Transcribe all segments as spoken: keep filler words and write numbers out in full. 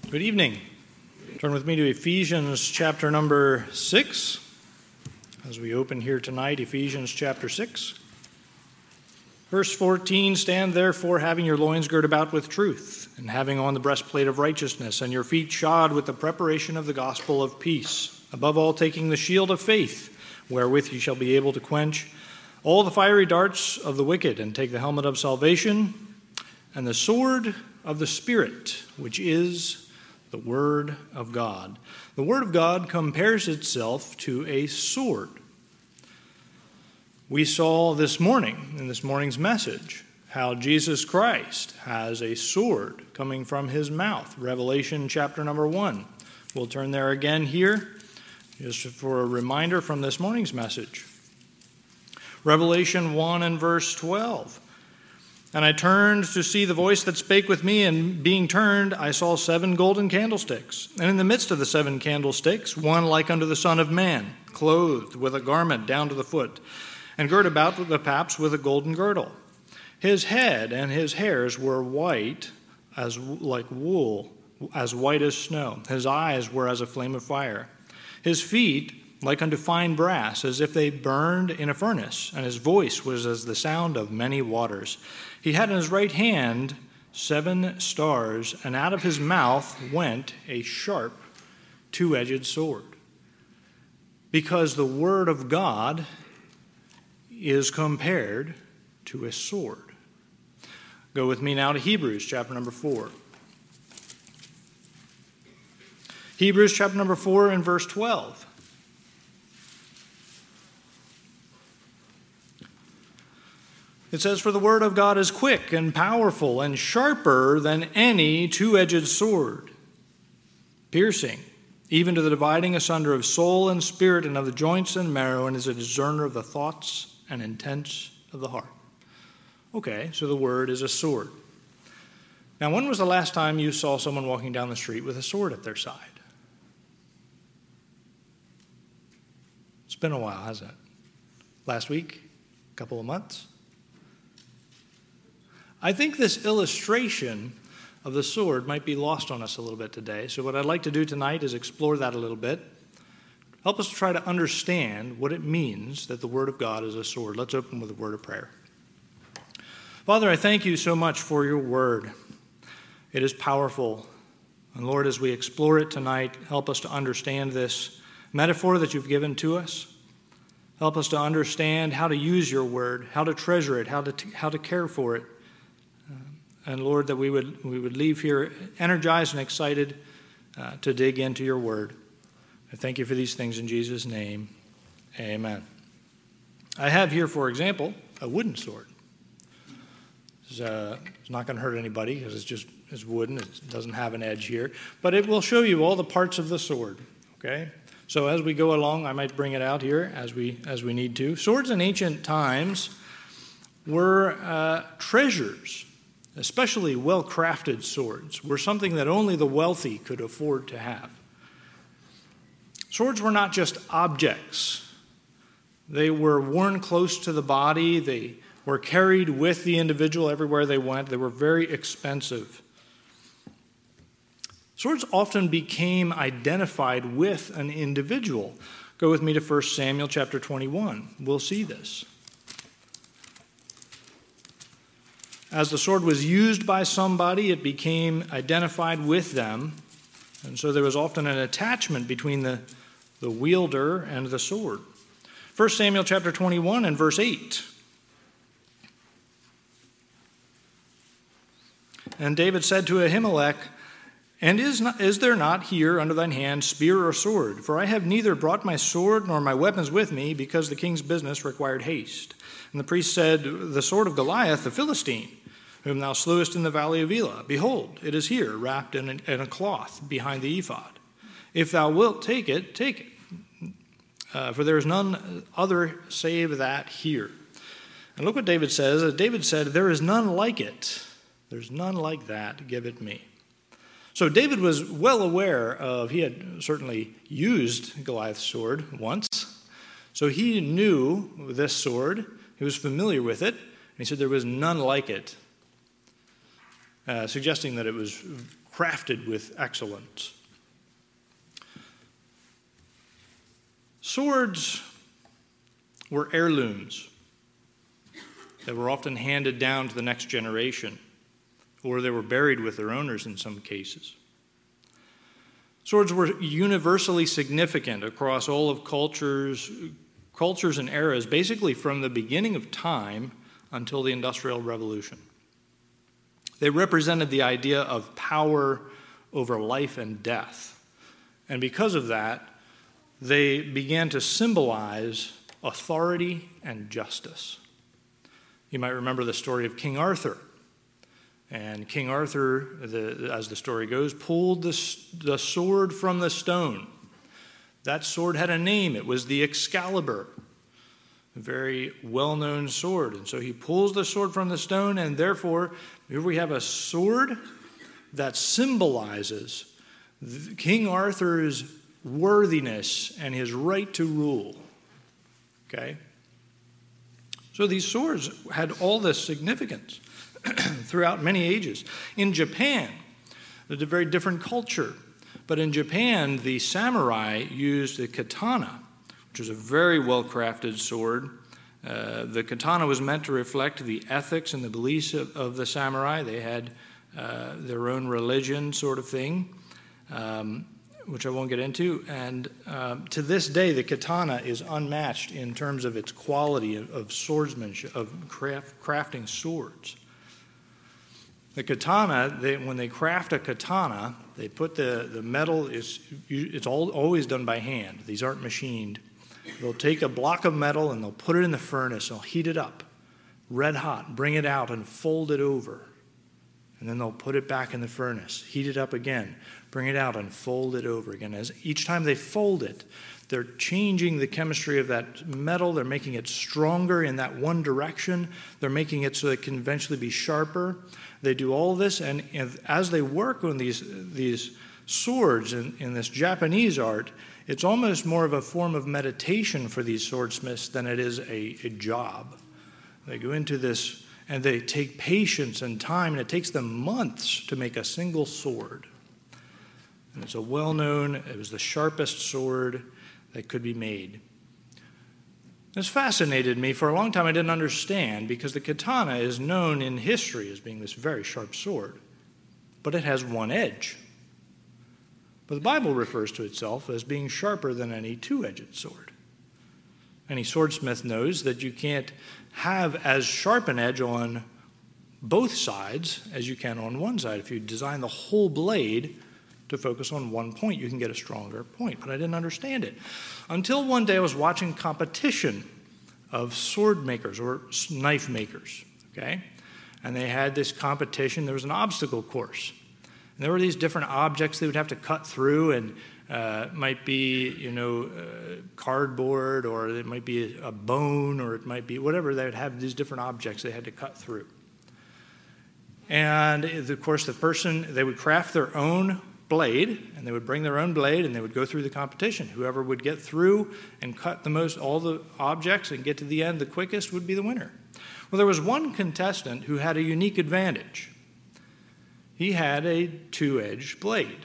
Good evening. Turn with me to Ephesians chapter number six. As we open here tonight, Ephesians chapter six. Verse fourteen, stand therefore having your loins girt about with truth, and having on the breastplate of righteousness, and your feet shod with the preparation of the gospel of peace. Above all, taking the shield of faith, wherewith you shall be able to quench all the fiery darts of the wicked, and take the helmet of salvation, and the sword of the Spirit, which is the Word of God. The Word of God compares itself to a sword. We saw this morning, in this morning's message, how Jesus Christ has a sword coming from his mouth. Revelation chapter number one. We'll turn there again here, just for a reminder from this morning's message. Revelation one and verse twelve. And I turned to see the voice that spake with me, and being turned, I saw seven golden candlesticks. And in the midst of the seven candlesticks, one like unto the Son of Man, clothed with a garment down to the foot, and girt about with the paps with a golden girdle. His head and his hairs were white as like wool, as white as snow. His eyes were as a flame of fire. His feet like unto fine brass, as if they burned in a furnace, and his voice was as the sound of many waters. He had in his right hand seven stars, and out of his mouth went a sharp, two-edged sword. Because the word of God is compared to a sword. Go with me now to Hebrews chapter number four. Hebrews chapter number four and verse twelve. It says, for the word of God is quick and powerful and sharper than any two-edged sword, piercing, even to the dividing asunder of soul and spirit and of the joints and marrow, and is a discerner of the thoughts and intents of the heart. Okay, so the word is a sword. Now, when was the last time you saw someone walking down the street with a sword at their side? It's been a while, hasn't it? Last week? A couple of months? I think this illustration of the sword might be lost on us a little bit today. So what I'd like to do tonight is explore that a little bit. Help us to try to understand what it means that the Word of God is a sword. Let's open with a word of prayer. Father, I thank you so much for your Word. It is powerful. And Lord, as we explore it tonight, help us to understand this metaphor that you've given to us. Help us to understand how to use your Word, how to treasure it, how to, t- how to care for it. And Lord, that we would we would leave here energized and excited uh, to dig into your word. I thank you for these things in Jesus' name. Amen. I have here, for example, a wooden sword. It's, uh, it's not going to hurt anybody because it's just it's wooden. It doesn't have an edge here. But it will show you all the parts of the sword. Okay? So as we go along, I might bring it out here as we as we need to. Swords in ancient times were uh, treasures. Especially well-crafted swords were something that only the wealthy could afford to have. Swords were not just objects. They were worn close to the body. They were carried with the individual everywhere they went. They were very expensive. Swords often became identified with an individual. Go with me to First Samuel chapter twenty-one. We'll see this. As the sword was used by somebody, it became identified with them. And so there was often an attachment between the, the wielder and the sword. First Samuel chapter twenty-one and verse eight. And David said to Ahimelech, And is, not, is there not here under thine hand spear or sword? For I have neither brought my sword nor my weapons with me, because the king's business required haste. And the priest said, The sword of Goliath, the Philistine, whom thou slewest in the valley of Elah. Behold, it is here, wrapped in a, in a cloth behind the ephod. If thou wilt take it, take it. Uh, for there is none other save that here. And look what David says. David said, There is none like it. There's none like that. Give it me. So David was well aware of, he had certainly used Goliath's sword once. So he knew this sword. He was familiar with it. And he said there was none like it. Uh, suggesting that it was crafted with excellence. Swords were heirlooms that were often handed down to the next generation, or they were buried with their owners in some cases. Swords were universally significant across all of cultures, cultures and eras, basically from the beginning of time until the Industrial Revolution. They represented the idea of power over life and death. And because of that, they began to symbolize authority and justice. You might remember the story of King Arthur. And King Arthur, the, as the story goes, pulled the, the sword from the stone. That sword had a name. It was the Excalibur, a very well-known sword. And so he pulls the sword from the stone, and therefore, here we have a sword that symbolizes King Arthur's worthiness and his right to rule. Okay? So these swords had all this significance throughout many ages. In Japan, there's a very different culture. But in Japan, the samurai used the katana, which was a very well-crafted sword. Uh, the katana was meant to reflect the ethics and the beliefs of, of the samurai. They had uh, their own religion sort of thing, um, which I won't get into. And uh, to this day, the katana is unmatched in terms of its quality of, of swordsmanship, of craft, crafting swords. The katana, they, when they craft a katana, they put the, the metal, is it's all, always done by hand. These aren't machined. They'll take a block of metal and they'll put it in the furnace. They'll heat it up, red hot, bring it out and fold it over. And then they'll put it back in the furnace, heat it up again, bring it out and fold it over again. As each time they fold it, they're changing the chemistry of that metal. They're making it stronger in that one direction. They're making it so it can eventually be sharper. They do all this, and as they work on these, these swords in, in this Japanese art, it's almost more of a form of meditation for these swordsmiths than it is a, a job. They go into this, and they take patience and time, and it takes them months to make a single sword. And it's a well-known, it was the sharpest sword that could be made. This fascinated me. For a long time I didn't understand, because the katana is known in history as being this very sharp sword, but it has one edge. But the Bible refers to itself as being sharper than any two-edged sword. Any swordsmith knows that you can't have as sharp an edge on both sides as you can on one side. If you design the whole blade to focus on one point, you can get a stronger point. But I didn't understand it until one day I was watching competition of sword makers or knife makers, okay? And they had this competition. There was an obstacle course. And there were these different objects they would have to cut through, and uh, it might be, you know, uh, cardboard, or it might be a bone, or it might be whatever. They would have these different objects they had to cut through. And, of course, the person, they would craft their own blade, and they would bring their own blade, and they would go through the competition. Whoever would get through and cut the most, all the objects, and get to the end the quickest would be the winner. Well, there was one contestant who had a unique advantage. He had a two-edged blade.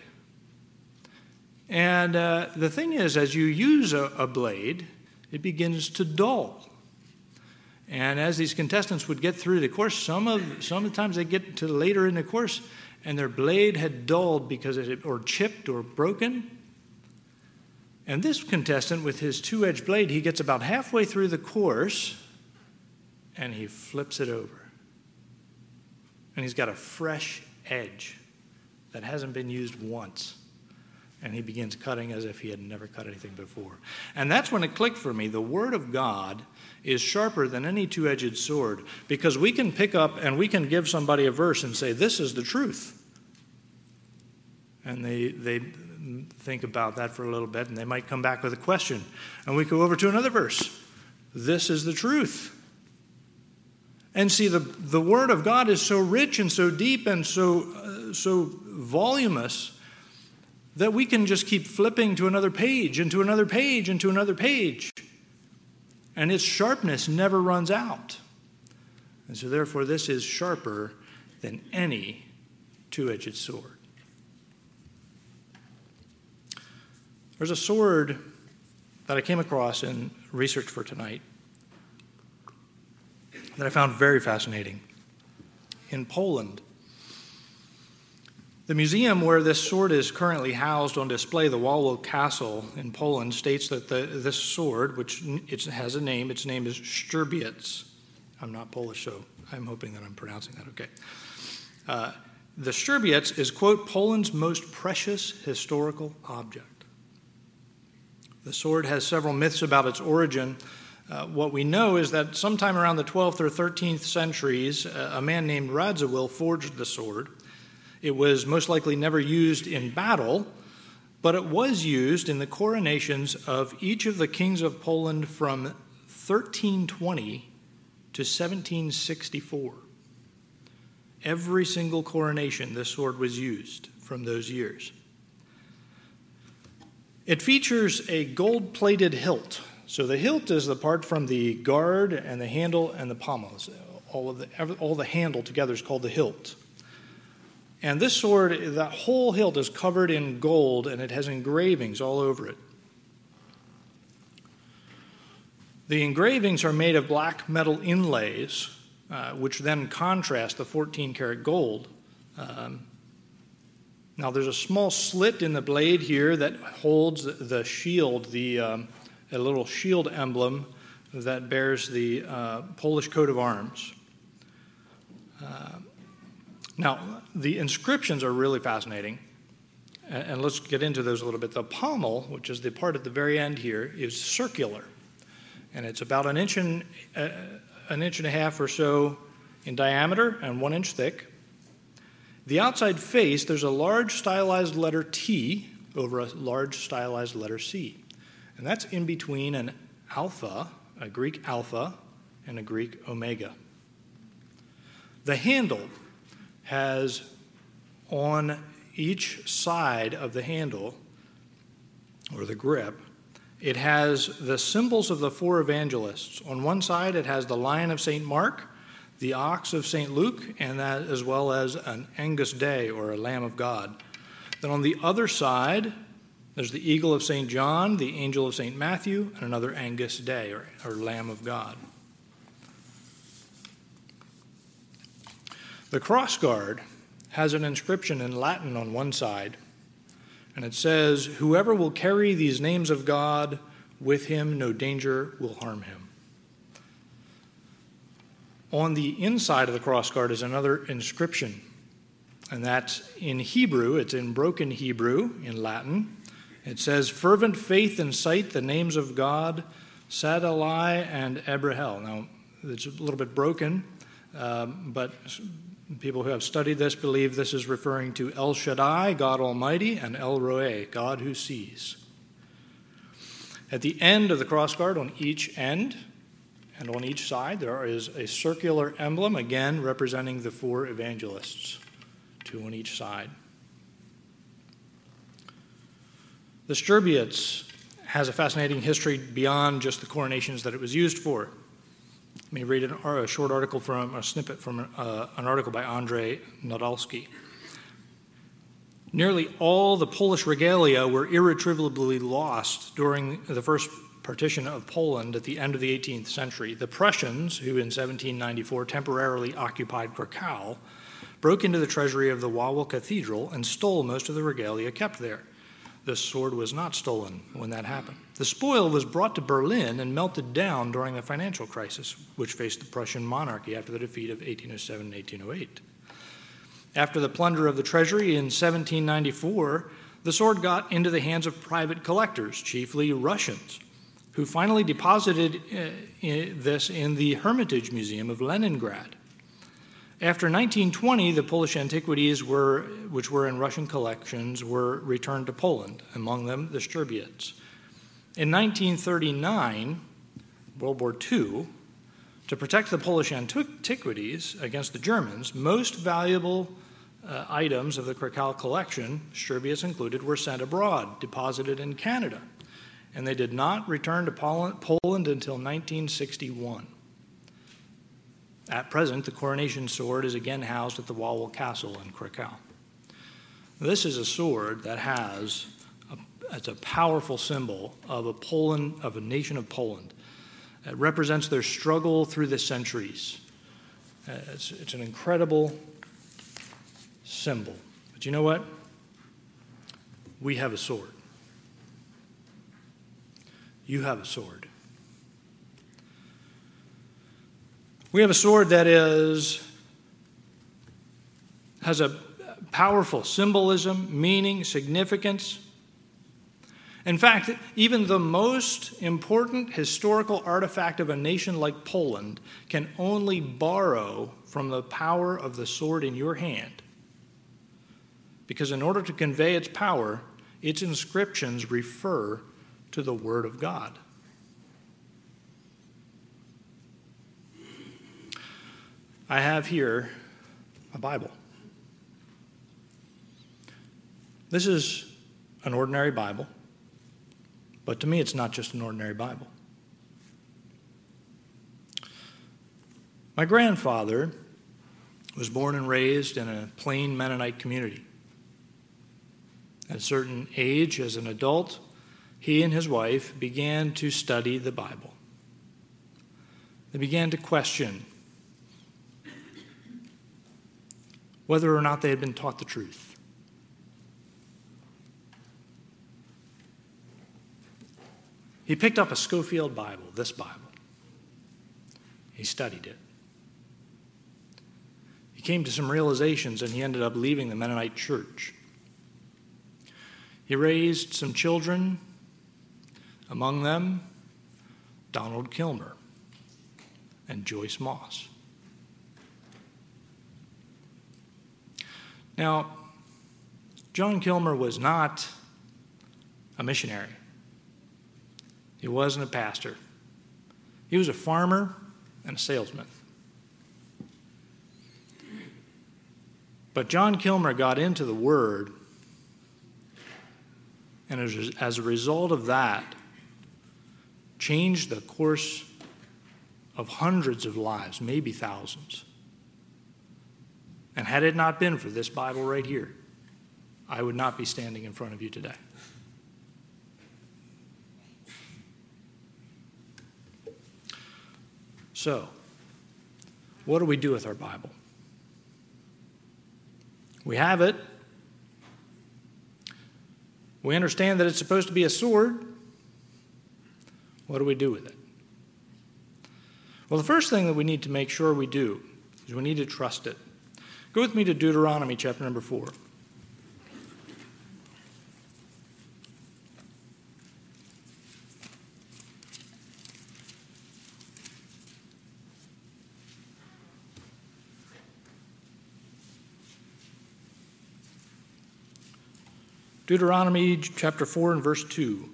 And uh, the thing is, as you use a, a blade, it begins to dull. And as these contestants would get through the course, some of some of the times they get to later in the course, and their blade had dulled because it had, or chipped or broken. And this contestant, with his two-edged blade, he gets about halfway through the course, and he flips it over. And he's got a fresh edge that hasn't been used once. And he begins cutting as if he had never cut anything before. And that's when it clicked for me. The Word of God is sharper than any two-edged sword, because we can pick up and we can give somebody a verse and say, this is the truth. And they they think about that for a little bit, and they might come back with a question. And we go over to another verse. This is the truth. And see, the, the Word of God is so rich and so deep and so uh, so voluminous that we can just keep flipping to another page and to another page and to another page. And its sharpness never runs out. And so therefore, this is sharper than any two-edged sword. There's a sword that I came across in research for tonight that I found very fascinating. In Poland, the museum where this sword is currently housed on display, the Wawel Castle in Poland, states that the, this sword, which it has a name, its name is Szczerbiec. I'm not Polish, so I'm hoping that I'm pronouncing that okay. Uh, the Szczerbiec is, quote, Poland's most precious historical object. The sword has several myths about its origin. Uh, what we know is that sometime around the twelfth or thirteenth centuries, uh, a man named Radziwill forged the sword. It was most likely never used in battle, but it was used in the coronations of each of the kings of Poland from thirteen twenty to seventeen sixty-four. Every single coronation, this sword was used from those years. It features a gold-plated hilt. So the hilt is the part from the guard and the handle and the pommel. All of the, all the handle together is called the hilt. And this sword, that whole hilt is covered in gold, and it has engravings all over it. The engravings are made of black metal inlays, uh, which then contrast the fourteen karat gold. Um, now, there's a small slit in the blade here that holds the shield, the um, a little shield emblem that bears the uh, Polish coat of arms. Uh, now, the inscriptions are really fascinating, and, and let's get into those a little bit. The pommel, which is the part at the very end here, is circular, and it's about an inch and uh, an inch and a half or so in diameter and one inch thick. The outside face, there's a large stylized letter T over a large stylized letter C. And that's in between an alpha, a Greek alpha, and a Greek omega. The handle has on each side of the handle, or the grip, it has the symbols of the four evangelists. On one side, it has the lion of Saint Mark, the ox of Saint Luke, and that as well as an Agnus Dei, or a Lamb of God. Then on the other side, there's the eagle of Saint John, the angel of Saint Matthew, and another Agnus Dei, or, or Lamb of God. The crossguard has an inscription in Latin on one side, and it says, "Whoever will carry these names of God with him, no danger will harm him." On the inside of the crossguard is another inscription, and that's in Hebrew. It's in broken Hebrew, in Latin. It says, "Fervent faith and sight, the names of God, Sadalai and Abrahel." Now, it's a little bit broken, um, but people who have studied this believe this is referring to El Shaddai, God Almighty, and El Roi, God who sees. At the end of the crossguard, on each end and on each side, there is a circular emblem, again representing the four evangelists, two on each side. The Szczerbiec has a fascinating history beyond just the coronations that it was used for. Let me read an, a short article from, a snippet from uh, an article by Andrzej Nadolski. Nearly all the Polish regalia were irretrievably lost during the first partition of Poland at the end of the eighteenth century. The Prussians, who in seventeen ninety-four temporarily occupied Krakow, broke into the treasury of the Wawel Cathedral and stole most of the regalia kept there. The sword was not stolen when that happened. The spoil was brought to Berlin and melted down during the financial crisis, which faced the Prussian monarchy after the defeat of eighteen oh seven and eighteen oh eight. After the plunder of the treasury in seventeen ninety-four, the sword got into the hands of private collectors, chiefly Russians, who finally deposited uh, this in the Hermitage Museum of Leningrad. After nineteen twenty, the Polish antiquities, were, which were in Russian collections, were returned to Poland, among them the Szczerbiec. In nineteen thirty-nine, World War Two, to protect the Polish antiquities against the Germans, most valuable uh, items of the Krakow collection, Szczerbiec included, were sent abroad, deposited in Canada, and they did not return to Poland until nineteen sixty-one. At present, the coronation sword is again housed at the Wawel Castle in Krakow. This is a sword that has it's a powerful symbol of a Poland, of a nation of Poland. It represents their struggle through the centuries. Uh, it's, it's an incredible symbol. But you know what? We have a sword. You have a sword. We have a sword that is has a powerful symbolism, meaning, significance. In fact, even the most important historical artifact of a nation like Poland can only borrow from the power of the sword in your hand. Because in order to convey its power, its inscriptions refer to the Word of God. I have here a Bible. This is an ordinary Bible, but to me it's not just an ordinary Bible. My grandfather was born and raised in a plain Mennonite community. At a certain age, as an adult, he and his wife began to study the Bible. They began to question whether or not they had been taught the truth. He picked up a Scofield Bible, this Bible. He studied it. He came to some realizations, and he ended up leaving the Mennonite church. He raised some children, among them Donald Kilmer and Joyce Moss. Now, John Kilmer was not a missionary. He wasn't a pastor. He was a farmer and a salesman. But John Kilmer got into the Word, and as, as a result of that, changed the course of hundreds of lives, maybe thousands. And had it not been for this Bible right here, I would not be standing in front of you today. So, what do we do with our Bible? We have it. We understand that it's supposed to be a sword. What do we do with it? Well, the first thing that we need to make sure we do is we need to trust it. Go with me to Deuteronomy chapter number four. Deuteronomy chapter four and verse two.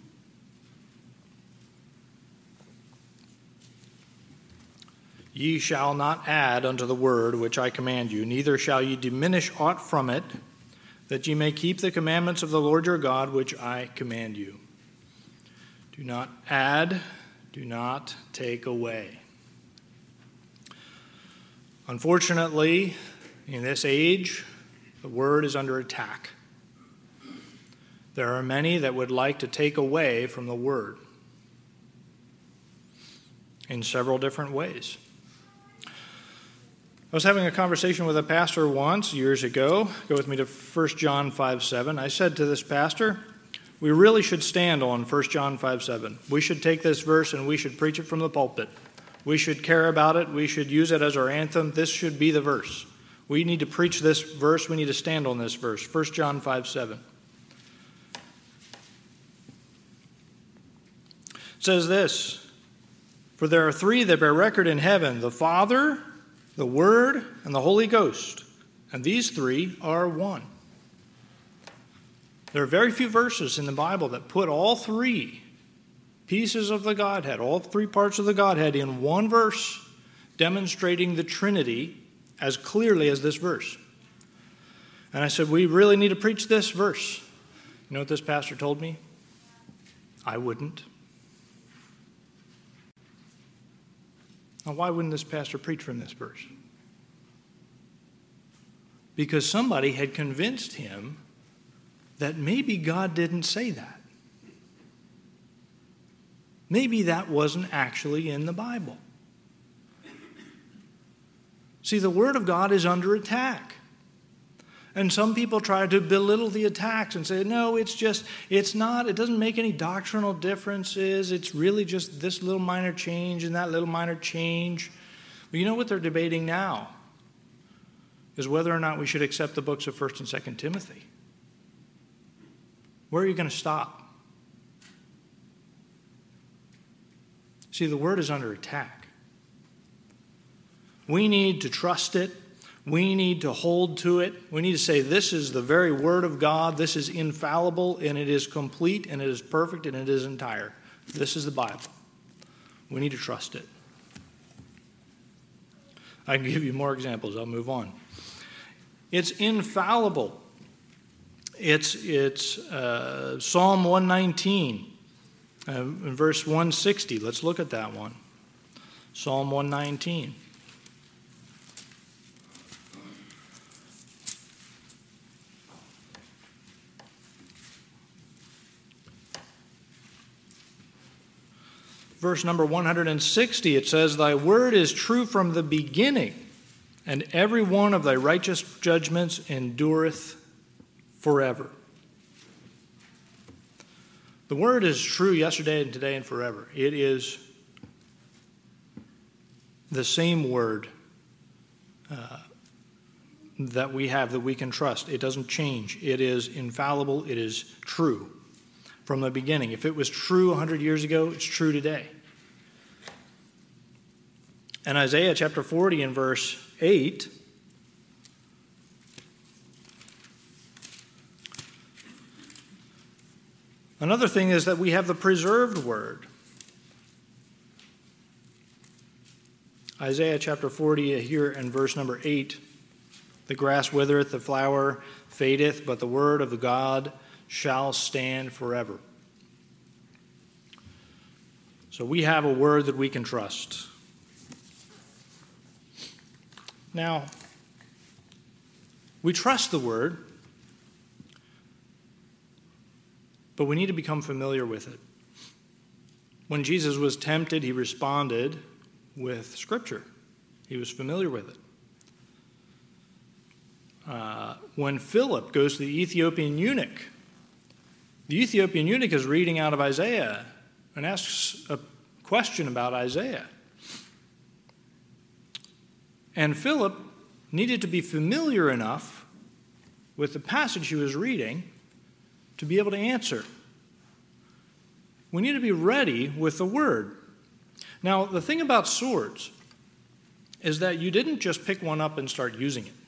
Ye shall not add unto the word which I command you, neither shall ye diminish aught from it, that ye may keep the commandments of the Lord your God, which I command you. Do not add, do not take away. Unfortunately, in this age, the word is under attack. There are many that would like to take away from the word in several different ways. I was having a conversation with a pastor once, years ago. Go with me to First John five seven. I said to this pastor, we really should stand on First John five seven. We should take this verse and we should preach it from the pulpit. We should care about it. We should use it as our anthem. This should be the verse. We need to preach this verse. We need to stand on this verse. First John five seven. It says this, for there are three that bear record in heaven, the Father, the Word, and the Holy Ghost. And these three are one. There are very few verses in the Bible that put all three pieces of the Godhead, all three parts of the Godhead in one verse, demonstrating the Trinity as clearly as this verse. And I said, we really need to preach this verse. You know what this pastor told me? I wouldn't. Now, why wouldn't this pastor preach from this verse? Because somebody had convinced him that maybe God didn't say that. maybe that wasn't actually in the Bible. See, the Word of God is under attack. And some people try to belittle the attacks and say, no, it's just, it's not, it doesn't make any doctrinal differences. It's really just this little minor change and that little minor change. But you know what they're debating now? Is whether or not we should accept the books of First and Second Timothy. Where are you going to stop? See, the Word is under attack. We need to trust it. We need to hold to it. We need to say, this is the very Word of God. This is infallible, and it is complete, and it is perfect, and it is entire. This is the Bible. We need to trust it. I can give you more examples. I'll move on. It's infallible. It's, it's uh, Psalm one nineteen, uh, in verse one sixty. Let's look at that one. Psalm one nineteen. Verse number one hundred sixty, it says, thy word is true from the beginning, and every one of thy righteous judgments endureth forever. The word is true yesterday and today and forever. It is the same word uh, that we have, that we can trust. It doesn't change. It is infallible. It is true from the beginning. If it was true one hundred years ago, it's true today. And Isaiah chapter forty and verse eight, another thing is that we have the preserved word. Isaiah chapter forty here in verse number eight, the grass withereth, the flower fadeth, but the word of the God shall stand forever. So we have a word that we can trust. Now, we trust the word, but we need to become familiar with it. When Jesus was tempted, he responded with Scripture. He was familiar with it. Uh, when Philip goes to the Ethiopian eunuch, the Ethiopian eunuch is reading out of Isaiah and asks a question about Isaiah. And Philip needed to be familiar enough with the passage he was reading to be able to answer. We need to be ready with the word. Now, the thing about swords is that you didn't just pick one up and start using it.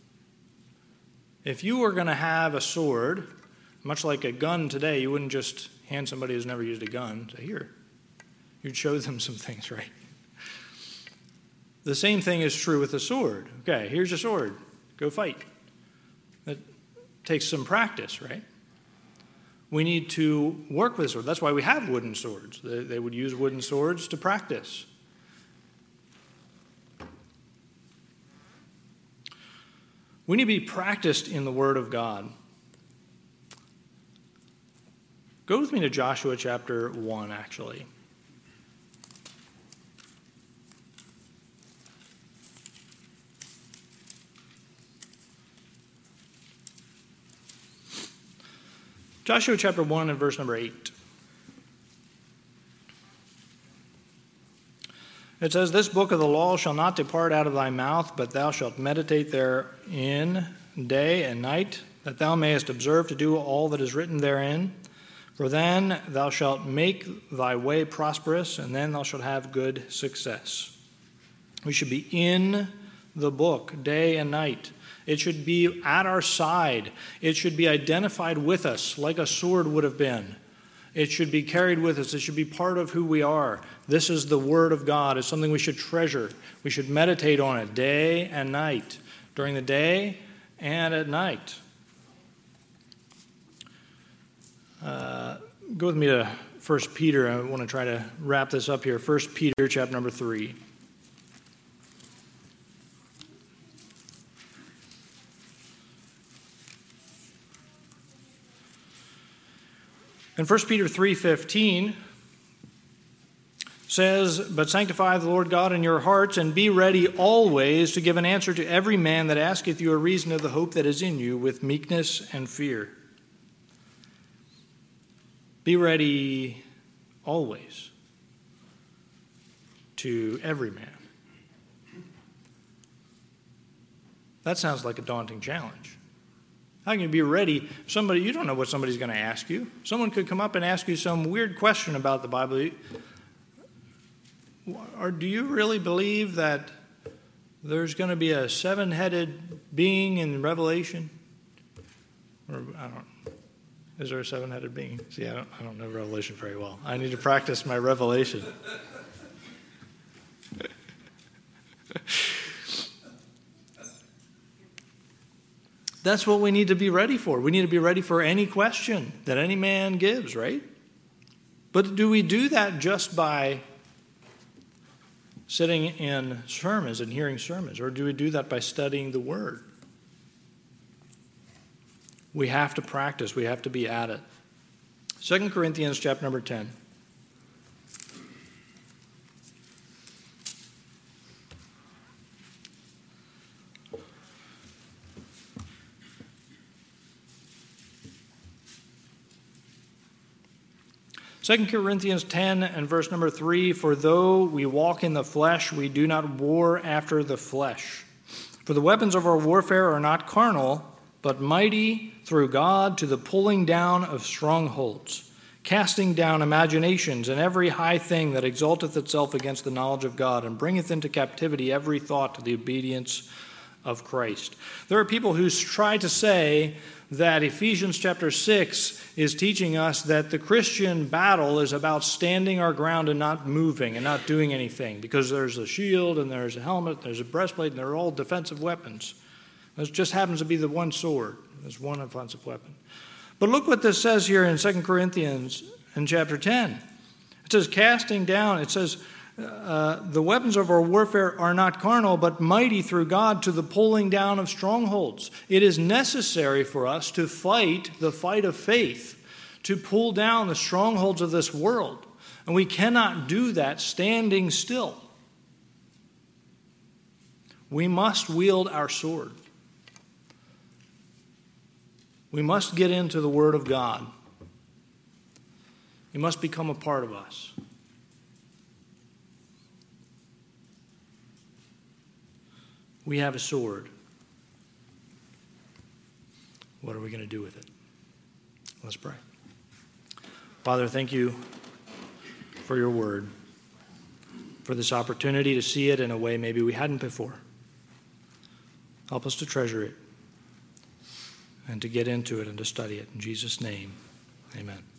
If you were going to have a sword, much like a gun today, you wouldn't just hand somebody who's never used a gun, say, here. You'd show them some things, right? The same thing is true with a sword. Okay, here's your sword. Go fight. That takes some practice, right? We need to work with a sword. That's why we have wooden swords. They, they would use wooden swords to practice. We need to be practiced in the Word of God. Go with me to Joshua chapter one, actually. Joshua chapter one and verse number eight. It says, this book of the law shall not depart out of thy mouth, but thou shalt meditate therein day and night, that thou mayest observe to do all that is written therein. For then thou shalt make thy way prosperous, and then thou shalt have good success. We should be in the book day and night. It should be at our side. It should be identified with us like a sword would have been. It should be carried with us. It should be part of who we are. This is the Word of God. It's something we should treasure. We should meditate on it day and night, during the day and at night. Uh, go with me to First Peter. I want to try to wrap this up here. First Peter chapter number three. In First Peter three fifteen, says, "But sanctify the Lord God in your hearts, and be ready always to give an answer to every man that asketh you a reason of the hope that is in you, with meekness and fear." Be ready always to every man. That sounds like a daunting challenge. How can you be ready? Somebody, you don't know what somebody's going to ask you. Someone could come up and ask you some weird question about the Bible. Or do you really believe that there's going to be a seven-headed being in Revelation? Or I don't. Is there a seven-headed being? See, I don't. I don't know Revelation very well. I need to practice my Revelation. That's what we need to be ready for. We need to be ready for any question that any man gives, right? But do we do that just by sitting in sermons and hearing sermons, or do we do that by studying the Word? We have to practice. We have to be at it. Second Corinthians chapter number ten. Second Corinthians ten and verse number three, "For though we walk in the flesh, we do not war after the flesh. For the weapons of our warfare are not carnal, but mighty through God to the pulling down of strongholds, casting down imaginations and every high thing that exalteth itself against the knowledge of God, and bringeth into captivity every thought to the obedience of Christ." There are people who try to say that Ephesians chapter six is teaching us that the Christian battle is about standing our ground and not moving and not doing anything, because there's a shield and there's a helmet, there's a breastplate, and they're all defensive weapons. This just happens to be the one sword. There's one offensive weapon. But look what this says here in Second Corinthians in chapter ten. It says, casting down, it says, Uh, the weapons of our warfare are not carnal, but mighty through God to the pulling down of strongholds. It is necessary for us to fight the fight of faith, to pull down the strongholds of this world. And we cannot do that standing still. We must wield our sword. We must get into the Word of God. It must become a part of us. We have a sword. What are we going to do with it? Let's pray. Father, thank you for your word, for this opportunity to see it in a way maybe we hadn't before. Help us to treasure it and to get into it and to study it. In Jesus' name, amen.